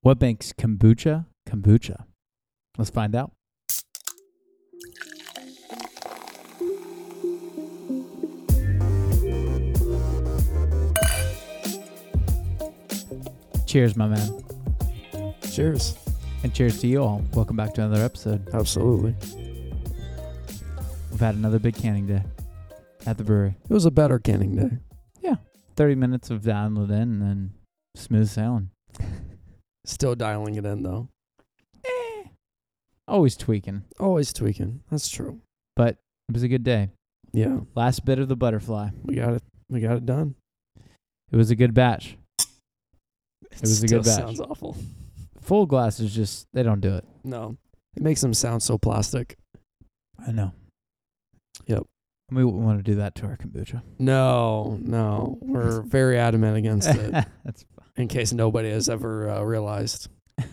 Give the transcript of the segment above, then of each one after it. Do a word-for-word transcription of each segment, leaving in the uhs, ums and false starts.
What makes kombucha kombucha? Let's find out. Cheers, my man. Cheers. And cheers to you all. Welcome back to another episode. Absolutely. We've had another big canning day at the brewery. It was a better canning day. Yeah. thirty minutes of download in and then smooth sailing. Still dialing it in, though. Eh. Always tweaking. Always tweaking. That's true. But it was a good day. Yeah. Last bit of the butterfly. We got it. We got it done. It was a good batch. It was a Still good batch. Sounds awful. Full glass is just, they don't do it. No. It makes them sound so plastic. I know. Yep. We wouldn't want to do that to our kombucha. No, no. We're very adamant against it. That's in case nobody has ever uh, realized.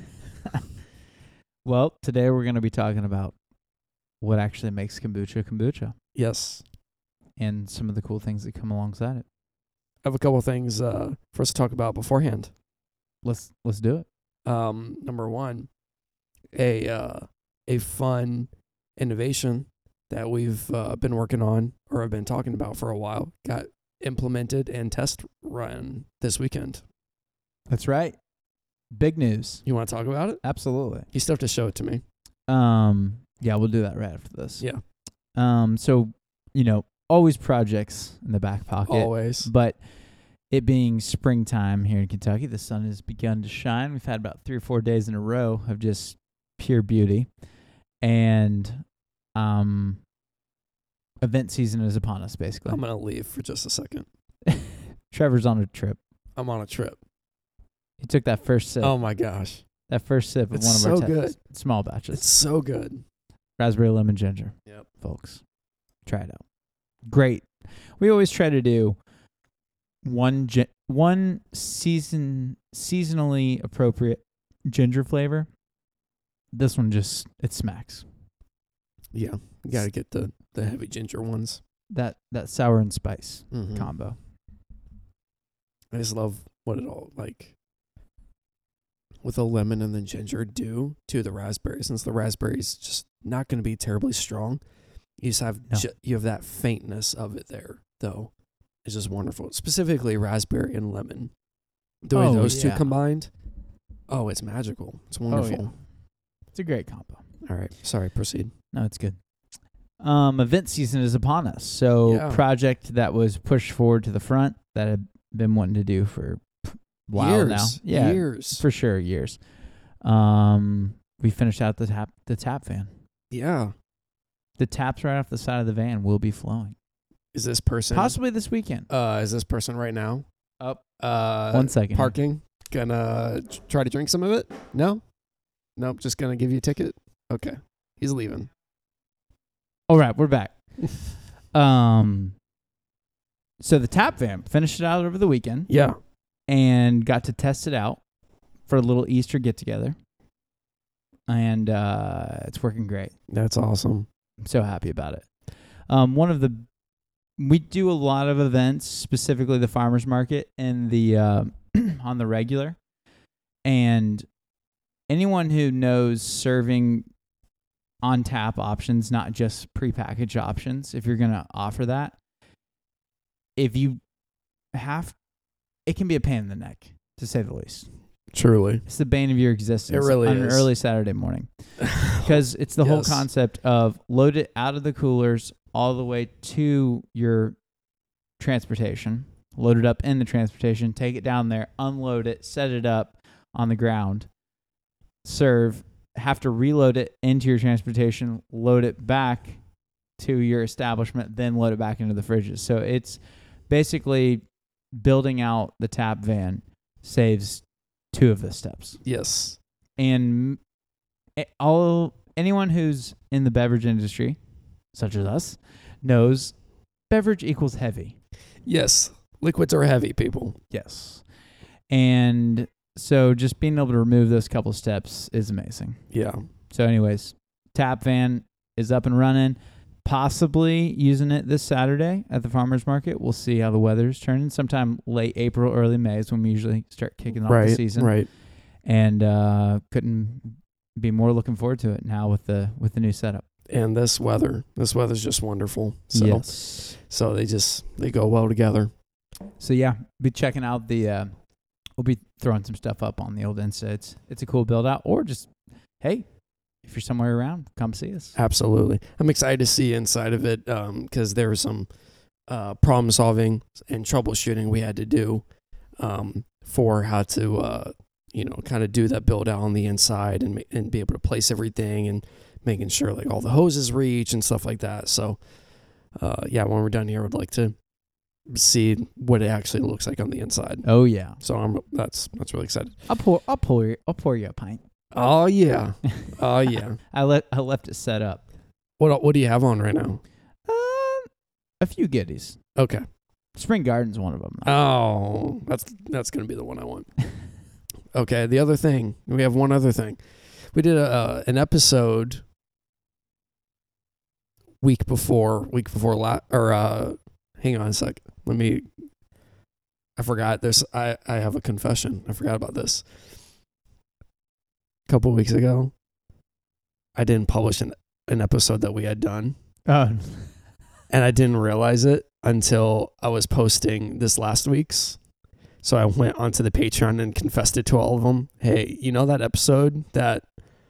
Well, today we're going to be talking about what actually makes kombucha kombucha Yes. and some of the cool things that come alongside it. I have a couple of things uh, for us to talk about beforehand. Let's let's do it. Um, number one, a uh, a fun innovation that we've uh, been working on or have been talking about for a while got implemented and test run this weekend. That's right. Big news. You want to talk about it? Absolutely. You still have to show it to me. Um. Yeah, we'll do that right after this. Yeah. Um. So, you know, always projects in the back pocket. Always. But it being springtime here in Kentucky, the sun has begun to shine. We've had about three or four days in a row of just pure beauty. And um, event season is upon us, basically. I'm going to leave for just a second. Trevor's on a trip. I'm on a trip. He took that first sip. Oh, my gosh. That first sip of It's one of so our te- good. small batches. It's so good. Raspberry lemon ginger. Yep. Folks. Try it out. Great. We always try to do one gi- one season seasonally appropriate ginger flavor. This one just, it smacks. Yeah. You got to get the, the heavy ginger ones. That that sour and spice Mm-hmm. combo. I just love what it all, like, with the lemon and the ginger do to the raspberry. Since the raspberry's just not going to be terribly strong, you just have No. ju- you have that faintness of it there, though. It's just wonderful. Specifically raspberry and lemon. Doing Oh, those yeah. two combined, oh, it's magical. It's wonderful. yeah. It's a great combo. All right. Sorry, proceed. No, it's good. Um, event season is upon us. So Yeah. project that was pushed forward to the front that I've been wanting to do for a while years, now. Yeah, Years. for sure, years. Um, we finished out the tap the tap van. yeah. The taps right off the side of the van will be flowing. Is this person, Possibly this weekend. uh, is this person right now? Up. Uh, One second. Parking. Gonna t- try to drink some of it? No? Nope. Just gonna give you a ticket? Okay. He's leaving. All right, we're back. um, so the tap van finished it out over the weekend Yeah. and got to test it out for a little Easter get together, and uh, it's working great. That's awesome. I'm so happy about it. Um, one of the we do a lot of events, specifically the farmers market and the uh, on the regular, and anyone who knows serving on tap options, not just prepackaged options, if you're going to offer that, if you have, it can be a pain in the neck, to say the least. Truly. It's the bane of your existence It really on is. an early Saturday morning. Because it's the whole Yes. concept of load it out of the coolers all the way to your transportation, load it up in the transportation, take it down there, unload it, set it up on the ground, serve, have to reload it into your transportation, load it back to your establishment, then load it back into the fridges. So it's basically building out the tap van saves two of the steps. Yes. And all anyone who's in the beverage industry, such as us, knows beverage equals heavy. Yes. Liquids are heavy, people. Yes. And so just being able to remove those couple steps is amazing. Yeah. So anyways, tap van is up and running. Possibly using it this Saturday at the farmers market. We'll see how the weather's turning. Sometime late April, early May is when we usually start kicking off Right. the season. Right. and uh, couldn't be more looking forward to it now with the with the new setup. And this weather, this weather's just wonderful. So, yes. so they just they go well together. So yeah, be checking out the. Uh, we'll be throwing some stuff up on the old Insta. It's it's a cool build out, or just hey, if you're somewhere around, come see us. Absolutely, I'm excited to see inside of it because um, there was some uh, problem solving and troubleshooting we had to do um, for how to uh, you know kind of do that build out on the inside and and be able to place everything and making sure like all the hoses reach and stuff like that. So uh, yeah, when we're done here, I would like to see what it actually looks like on the inside. Oh yeah. So I'm that's that's really excited. I'll pour I'll pour you I'll pour you a pint. Oh yeah. Oh yeah. I let I left it set up. What what do you have on right now? Um, a few goodies. Okay. Spring Garden's one of them. Oh, that's that's gonna be the one I want. Okay. The other thing, we have one other thing. We did a uh, an episode week before week before la- or uh, hang on a sec. Let me. I forgot. There's I I have a confession. I forgot about this. A couple of weeks ago, I didn't publish an an episode that we had done. Oh. And I didn't realize it until I was posting this last week's. So I went onto the Patreon and confessed it to all of them. Hey, you know that episode that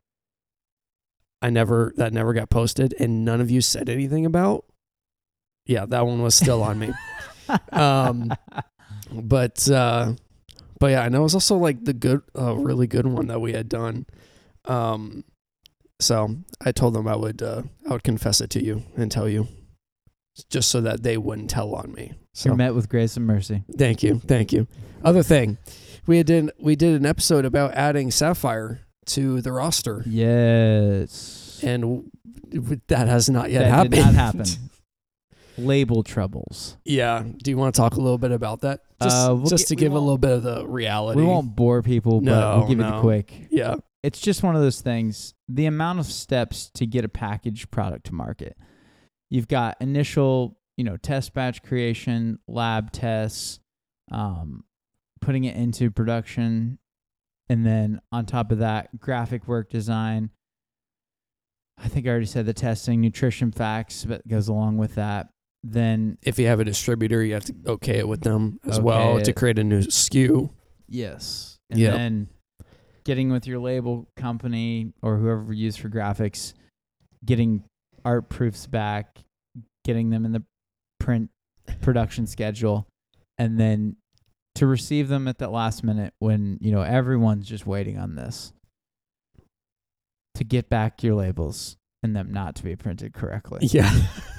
I never that never got posted and none of you said anything about? Yeah, that one was still on me. um, but uh, but yeah, and it was also like the good, uh, really good one that we had done. Um, so I told them I would uh, I would confess it to you and tell you, just so that they wouldn't tell on me. So You're met with grace and mercy. Thank you, thank you. Other thing, we did we did an episode about adding Sapphire to the roster. Yes. And that has not yet that happened. Did not happen. Label troubles. Yeah. Do you want to talk a little bit about that? Just, uh, we'll just get, to give a little bit of the reality. We won't bore people, but no, we'll give no. it a quick. Yeah. It's just one of those things. The amount of steps to get a packaged product to market. You've got initial, you know, test batch creation, lab tests, um, putting it into production, and then on top of that, graphic work design. I think I already said the testing, nutrition facts that goes along with that. Then if you have a distributor, you have to okay it with them as okay well it. to create a new S K U. Yes. And yep. then getting with your label company or whoever you use for graphics, getting art proofs back, getting them in the print production schedule, and then to receive them at that last minute when, you know, everyone's just waiting on this. To get back your labels and them not to be printed correctly. Yeah.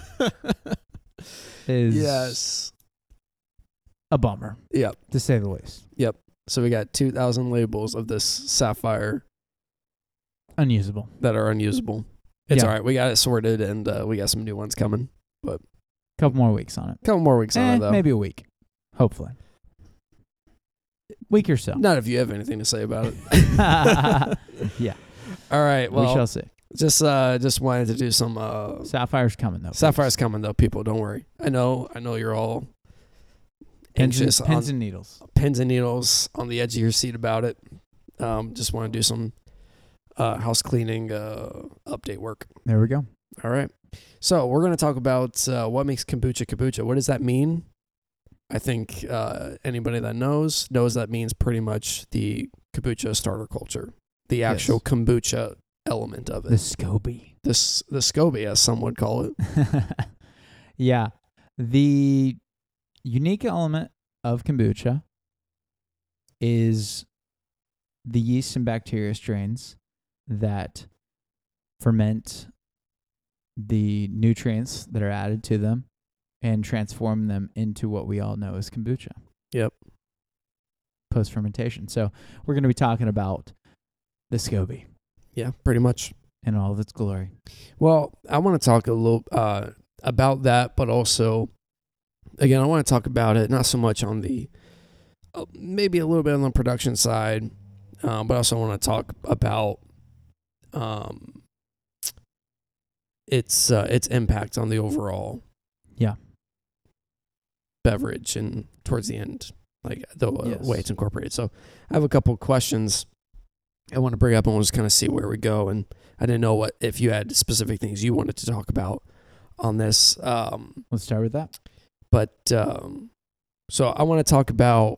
is yes. a bummer. Yep. To say the least. Yep. So we got two thousand labels of this Sapphire. Unusable. That are unusable. It's yeah. all right. We got it sorted and uh, we got some new ones coming. But a couple more weeks on it. A couple more weeks eh, on it, though. Maybe a week. Hopefully. Week or so. Not if you have anything to say about it. Yeah. All right. Well, we shall see. Just uh, just wanted to do some. Uh, Sapphire's coming though. Sapphire's coming though. People, don't worry. I know. I know you're all pins anxious. And, pins on, and needles. Pins and needles on the edge of your seat about it. Um, just want to do some uh, house cleaning uh, update work. There we go. All right. So we're going to talk about uh, what makes kombucha kombucha. What does that mean? I think uh, anybody that knows knows that means pretty much the kombucha starter culture, the actual yes. kombucha element of it. The SCOBY. The, the SCOBY, as some would call it. Yeah. The unique element of kombucha is the yeast and bacteria strains that ferment the nutrients that are added to them and transform them into what we all know as kombucha. Yep. Post-fermentation. So we're going to be talking about the SCOBY. Yeah, pretty much. In all of its glory. Well, I want to talk a little uh, about that, but also, again, I want to talk about it, not so much on the, uh, maybe a little bit on the production side, um, but I also want to talk about um, its uh, its impact on the overall yeah beverage and towards the end, like the uh, yes. way it's incorporated. So I have a couple of questions I want to bring up and we'll just kind of see where we go. And I didn't know what if you had specific things you wanted to talk about on this. Um, Let's start with that. but um, so I want to talk about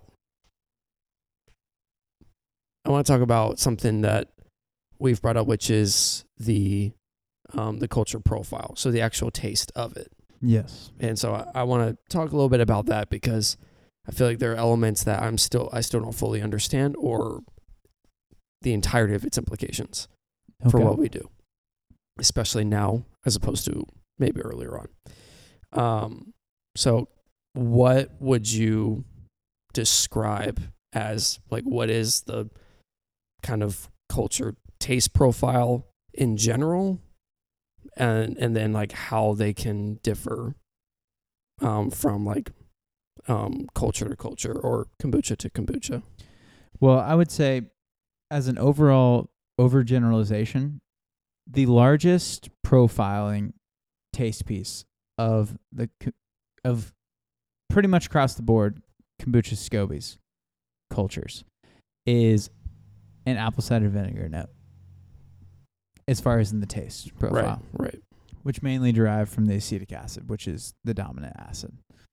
I want to talk about something that we've brought up, which is the um, the culture profile. So the actual taste of it. Yes. And so I, I want to talk a little bit about that because I feel like there are elements that I'm still I still don't fully understand or the entirety of its implications Okay. for what we do, especially now as opposed to maybe earlier on. Um, so what would you describe as like what is the kind of culture taste profile in general, and and then like how they can differ um, from like um, culture to culture or kombucha to kombucha? Well, I would say, as an overall overgeneralization, the largest profiling taste piece of the co- of pretty much across the board kombucha scobies cultures is an apple cider vinegar note, as far as in the taste profile, Right, right. which mainly derive from the acetic acid, which is the dominant acid.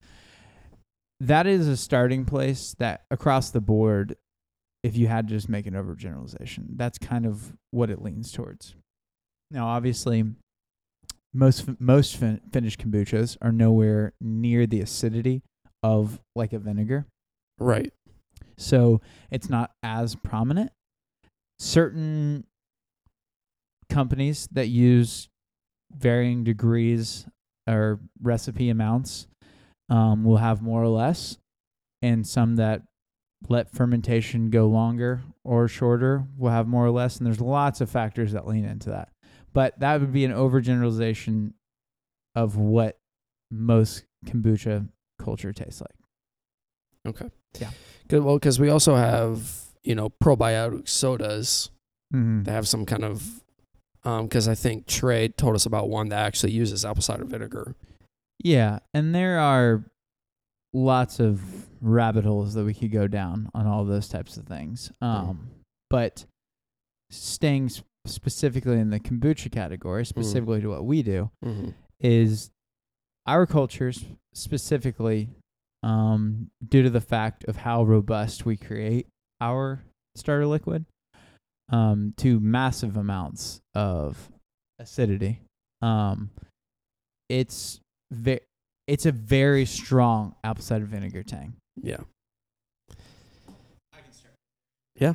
That is a starting place that across the board, if you had to just make an overgeneralization, that's kind of what it leans towards. Now, obviously, most most fin- finished kombuchas are nowhere near the acidity of like a vinegar, Right. so it's not as prominent. Certain companies that use varying degrees or recipe amounts um, will have more or less, and some that let fermentation go longer or shorter will have more or less, and there's lots of factors that lean into that. But that would be an overgeneralization of what most kombucha culture tastes like. Okay. Yeah. Good. Well, because we also have, you know, probiotic sodas Mm-hmm. that have some kind of, because I think Trey told us about one that actually uses apple cider vinegar. Yeah, and there are lots of rabbit holes that we could go down on all those types of things. Um, But staying sp- specifically in the kombucha category, specifically to what we do, Mm-hmm. is our cultures specifically, um, due to the fact of how robust we create our starter liquid, um, to massive amounts of acidity. Um, it's ve- it's a very strong apple cider vinegar tang. Yeah. Yeah.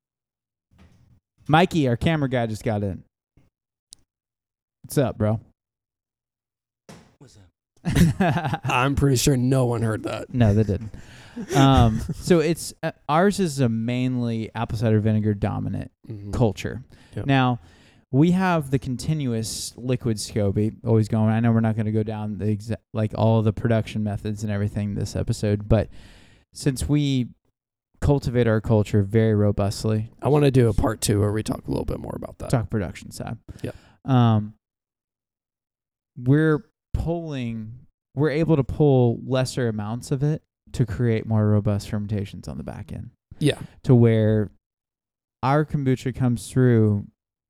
Mikey, our camera guy, just got in. What's up, bro? What's up? I'm pretty sure no one heard that. No, they didn't. Um, so it's uh, ours is a mainly apple cider vinegar dominant Mm-hmm. culture. Yep. Now, we have the continuous liquid SCOBY always going. I know we're not going to go down the exa- like all the production methods and everything this episode, but since we cultivate our culture very robustly, I want to do a part two where we talk a little bit more about that. talk production side. Yep. Um, we're pulling, we're able to pull lesser amounts of it to create more robust fermentations on the back end, Yeah. to where our kombucha comes through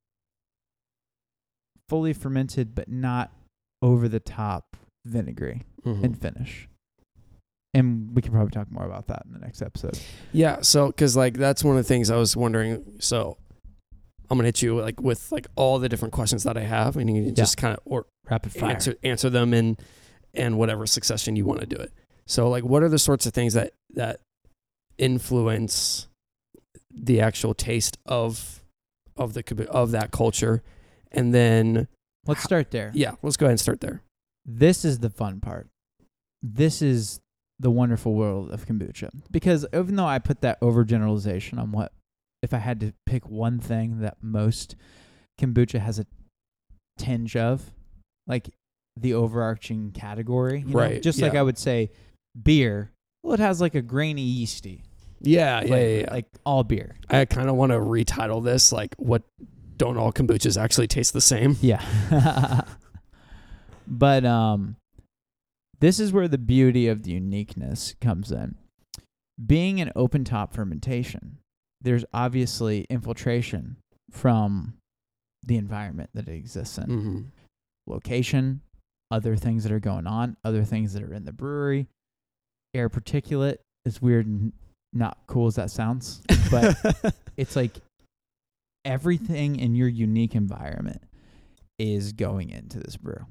fully fermented, but not over the top vinegary Mhm. and finish. And we can probably talk more about that in the next episode. Yeah. So, because like that's one of the things I was wondering. So, I'm gonna hit you like with like all the different questions that I have, and you can just kind of or Rapid fire. answer answer them in and whatever succession you want to do it. So, like, what are the sorts of things that that influence the actual taste of of the kombu- of that culture, and then Let's start there. yeah, let's go ahead and start there. This is the fun part. This is the wonderful world of kombucha. Because even though I put that overgeneralization on what, if I had to pick one thing that most kombucha has a tinge of, like the overarching category, you know? Right, Just like yeah. I would say beer, well, it has like a grainy yeasty. Yeah, yeah, flavor, yeah, yeah. Like all beer. I kind of want to retitle this like what don't all kombuchas actually taste the same? Yeah. But um, this is where the beauty of the uniqueness comes in. Being an open top fermentation, there's obviously infiltration from the environment that it exists in. Mm-hmm. Location, other things that are going on, other things that are in the brewery, air particulate, as weird and not cool as that sounds, but it's like everything in your unique environment is going into this brew,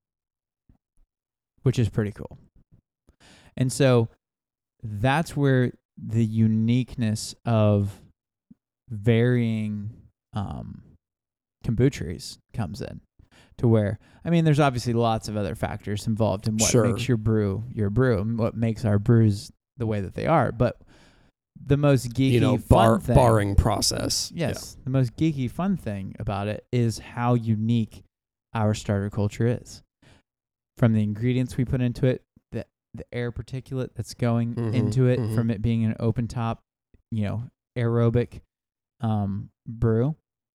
which is pretty cool. And so that's where the uniqueness of varying um, kombucheries comes in. To where, I mean, there's obviously lots of other factors involved in what Sure. makes your brew your brew and what makes our brews the way that they are. But the most geeky, you know, fun bar, thing, barring process. yes, the most geeky, fun thing about it is how unique our starter culture is. From the ingredients we put into it, the the air particulate that's going Mhm, into it, mhm. from it being an open top, you know, aerobic um, brew.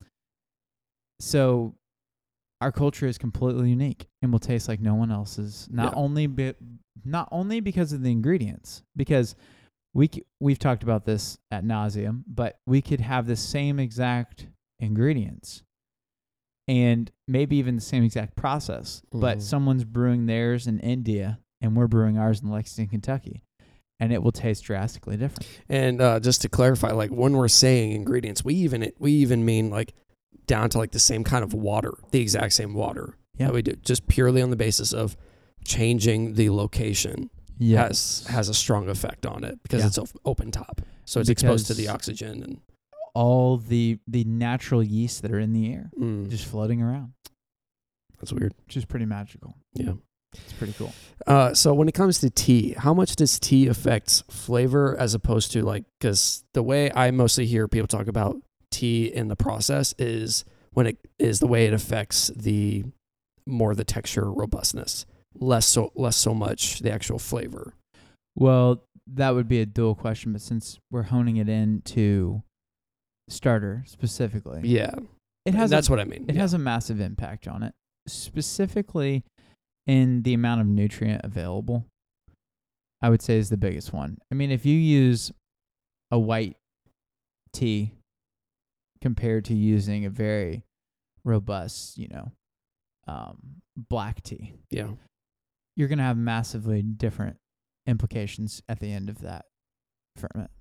So our culture is completely unique and will taste like no one else's. Not Yeah. only be, not only because of the ingredients, because we c- we've talked about this ad nauseum, but we could have the same exact ingredients and maybe even the same exact process, but Mhm. someone's brewing theirs in India and we're brewing ours in Lexington, Kentucky, and it will taste drastically different. And uh, just to clarify, like when we're saying ingredients, we even we even mean like down to like the same kind of water, the exact same water Yeah. that we do, just purely on the basis of changing the location has has a strong effect on it because Yeah. it's op- open top, so it's exposed to the Because oxygen and all the the natural yeasts that are in the air mm, just floating around, that's weird. which is pretty magical. Yeah. It's pretty cool. Uh, so when it comes to tea, how much does tea affect flavor as opposed to like, because the way I mostly hear people talk about tea in the process is when it is the way it affects the more the texture robustness, less so less so much the actual flavor. Well, that would be a dual question, but since we're honing it into starter specifically, Yeah, it has that's a, what I mean. it yeah. has a massive impact on it, specifically in the amount of nutrient available. I would say is the biggest one. I mean, if you use a white tea compared to using a very robust, you know, um, black tea, yeah. you're going to have massively different implications at the end of that ferment.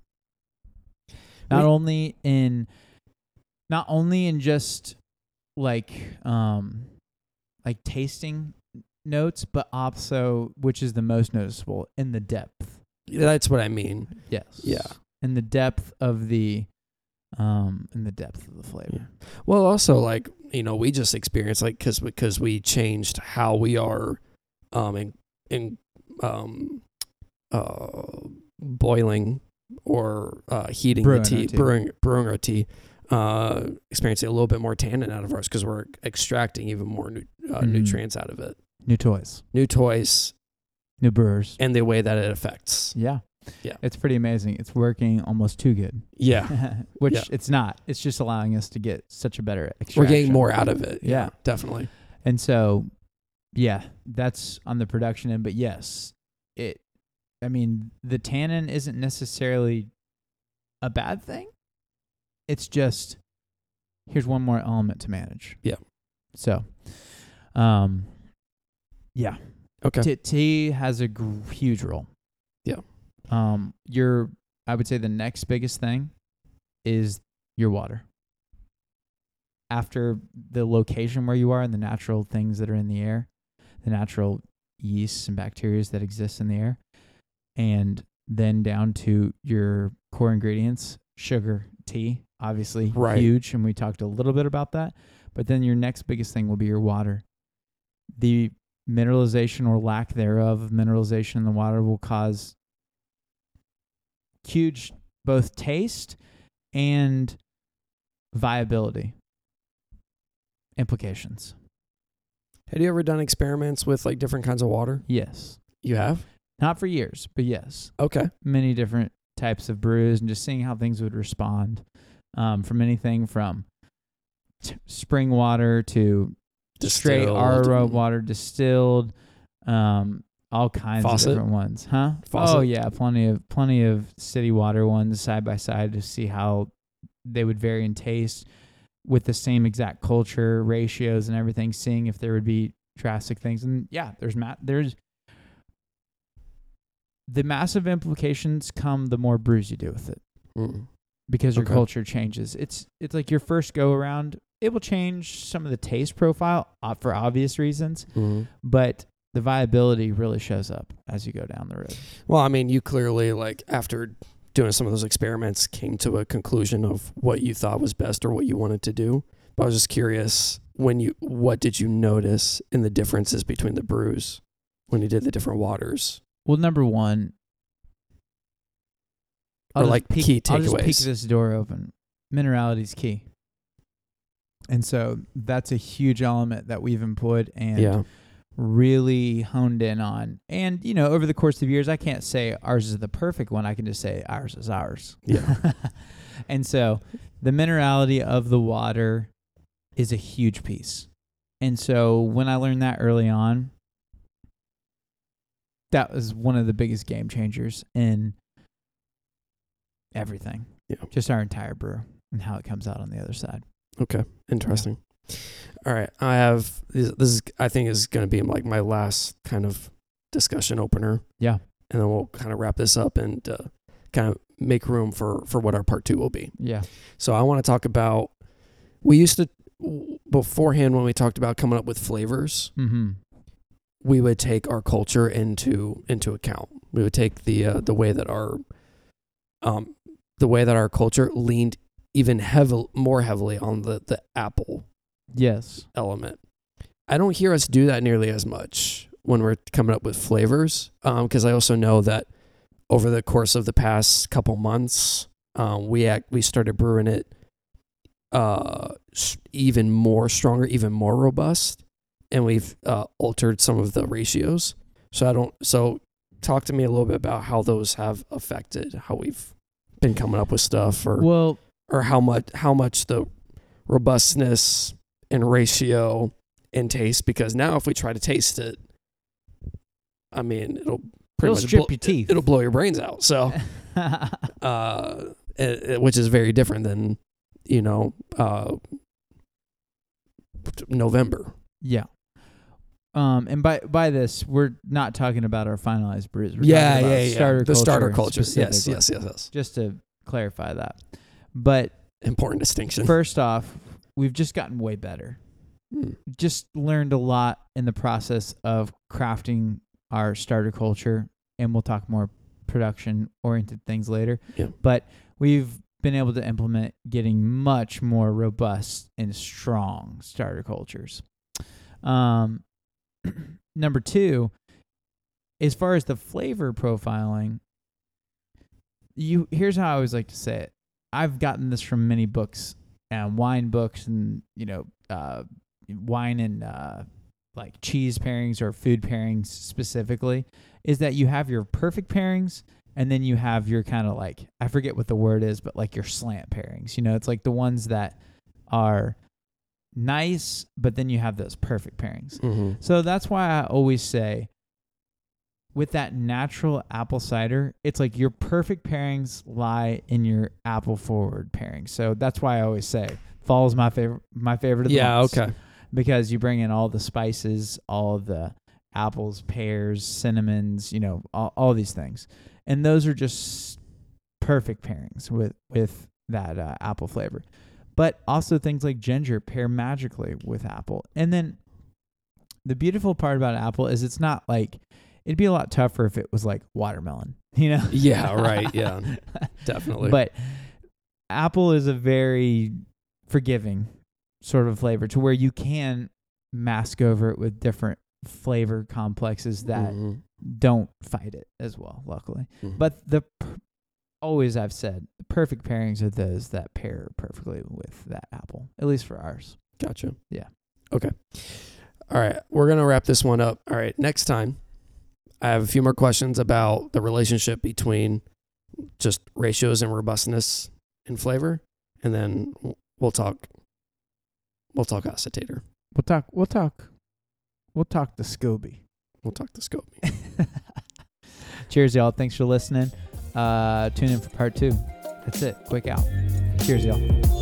Not Wait. only in, not only in just like, um, like tasting notes, but also, which is the most noticeable, in the depth. That's what I mean. Yes. Yeah. In the depth of the, um, in the depth of the flavor. Well, also like, you know, we just experienced like because because we changed how we are, um, in in um, uh, boiling or uh, heating Brewing the our tea, tea. brewing brewing our tea, uh, experiencing a little bit more tannin out of ours because we're extracting even more nu- uh, Mhm. nutrients out of it. New toys, New toys new brewers. and the way that it affects. Yeah. Yeah. It's pretty amazing. It's working almost too good. Yeah, Which Yeah. it's not. It's just allowing us to get such a better extraction. we're getting more out of it. Yeah. definitely. And so, yeah, that's on the production end. But yes, it, I mean, the tannin isn't necessarily a bad thing. It's just, here's one more element to manage. Yeah. So, um, yeah. Okay. T- tea has a gr- huge role. Yeah. Um, your, I would say the next biggest thing is your water. After the location where you are and the natural things that are in the air, the natural yeasts and bacteria that exist in the air, and then down to your core ingredients, sugar, tea, obviously Right. huge, and we talked a little bit about that. But then your next biggest thing will be your water. The mineralization or lack thereof of mineralization in the water will cause huge both taste and viability implications. Have you ever done experiments with like different kinds of water? Yes. You have? Not for years, but yes. Okay. Many different types of brews and just seeing how things would respond, um, from anything from t- spring water to straight Distilled R O and- water, distilled, um, all kinds Faucet? of different ones, huh? Faucet? Oh yeah, plenty of plenty of city water ones side by side to see how they would vary in taste with the same exact culture, ratios, and everything, seeing if there would be drastic things. And yeah, there's ma- there's the massive implications come the more brews you do with it. Mm. Because your Okay. culture changes. It's it's like your first go around, it will change some of the taste profile uh, for obvious reasons, Mm. but the viability really shows up as you go down the road. Well, I mean, you clearly, like, after doing some of those experiments, came to a conclusion of what you thought was best or what you wanted to do. But I was just curious, when you, what did you notice in the differences between the brews when you did the different waters? Well, number one, Or, just like, peek, key I'll just peek takeaways. this door open. Minerality is key. And so that's a huge element that we've employed and Yeah. really honed in on. And, you know, over the course of years, I can't say ours is the perfect one. I can just say ours is ours. Yeah. And so the minerality of the water is a huge piece. And so when I learned that early on, that was one of the biggest game changers in everything. Yeah. Just our entire brew and how it comes out on the other side. Okay. Interesting. All right. I have, this this is, I think is going to be like my last kind of discussion opener. Yeah. And then we'll kind of wrap this up and uh, kind of make room for, for what our part two will be. Yeah. So I want to talk about, we used to, beforehand when we talked about coming up with flavors, Mm-hmm. we would take our culture into into account. We would take the uh, the way that our um the way that our culture leaned even heavily more heavily on the the apple Yes. element. I don't hear us do that nearly as much when we're coming up with flavors, um, because I also know that over the course of the past couple months, um, we act, we started brewing it uh even more stronger, even more robust, and we've uh, altered some of the ratios. So I don't. So talk to me a little bit about how those have affected how we've been coming up with stuff, or Well, or how much how much the robustness and ratio and taste. Because now if we try to taste it, I mean, it'll pretty it'll much strip blow, your teeth. it'll blow your brains out. So, uh, it, it- which is very different than, you know, uh, November. Yeah. Um, and by by this, we're not talking about our finalized brews. We're Yeah, talking about yeah, yeah. Starter The culture starter culture. Yes, specifically, yes, yes, yes. Just to clarify that. But Important distinction. first off, we've just gotten way better. Hmm. Just learned a lot in the process of crafting our starter culture, and we'll talk more production-oriented things later. Yeah. But we've been able to implement getting much more robust and strong starter cultures. Um, number two, as far as the flavor profiling, you here's how I always like to say it. I've gotten this from many books, um, wine books, and you know, uh, wine and uh, like cheese pairings or food pairings specifically. Is that you have your perfect pairings, and then you have your kind of like, I forget what the word is, but like your slant pairings. You know, it's like the ones that are nice, but then you have those perfect pairings. Mm-hmm. So that's why I always say, with that natural apple cider, it's like your perfect pairings lie in your apple forward pairings. So that's why I always say fall is my favorite, my favorite of the Yeah, months. okay. Because you bring in all the spices, all of the apples, pears, cinnamons, you know, all, all these things. And those are just perfect pairings with, with that uh, apple flavor. But also things like ginger pair magically with apple. And then the beautiful part about apple is it's not like, it'd be a lot tougher if it was like watermelon, you know? Yeah, right. Yeah, definitely. But apple is a very forgiving sort of flavor to where you can mask over it with different flavor complexes that Mhm. don't fight it as well, luckily. Mhm. But the per- always I've said the perfect pairings are those that pair perfectly with that apple, at least for ours. Gotcha. Yeah. Okay. All right. We're going to wrap this one up. All right. Next time, I have a few more questions about the relationship between just ratios and robustness and flavor. And then we'll talk, we'll talk acetator. We'll talk. We'll talk. We'll talk the Scooby. We'll talk the scope. Cheers, y'all. Thanks for listening. Uh, tune in for part two. That's it. Quick out. Cheers, y'all.